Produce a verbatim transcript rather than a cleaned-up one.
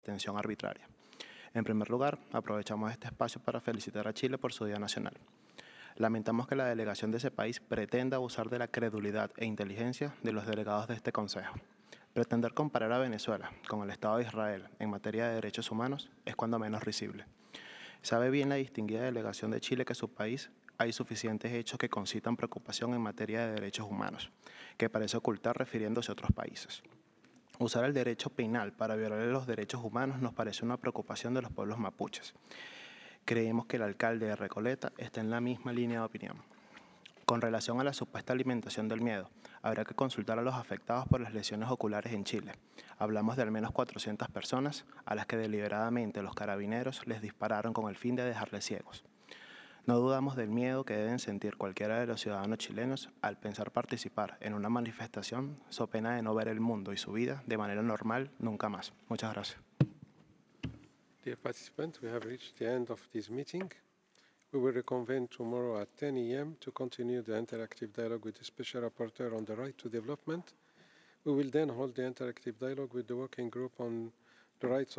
detención arbitraria. En primer lugar, aprovechamos este espacio para felicitar a Chile por su Día Nacional. Lamentamos que la delegación de ese país pretenda abusar de la credulidad e inteligencia de los delegados de este Consejo. Pretender comparar a Venezuela con el Estado de Israel en materia de derechos humanos es cuando menos risible. Sabe bien la distinguida delegación de Chile que en su país hay suficientes hechos que concitan preocupación en materia de derechos humanos, que parece ocultar refiriéndose a otros países. Usar el derecho penal para violar los derechos humanos nos parece una preocupación de los pueblos mapuches. Creemos que el alcalde de Recoleta está en la misma línea de opinión. Con relación a la supuesta alimentación del miedo, habrá que consultar a los afectados por las lesiones oculares en Chile. Hablamos de al menos cuatrocientas personas a las que deliberadamente los carabineros les dispararon con el fin de dejarles ciegos. No dudamos del miedo que deben sentir cualquiera de los ciudadanos chilenos al pensar participar en una manifestación so pena de no ver el mundo y su vida de manera normal nunca más. Muchas gracias. Dear participants, we have reached the end of this meeting. We will reconvene tomorrow at ten a m to continue the interactive dialogue with the Special Rapporteur on the right to development. We will then hold the interactive dialogue with the working group on the rights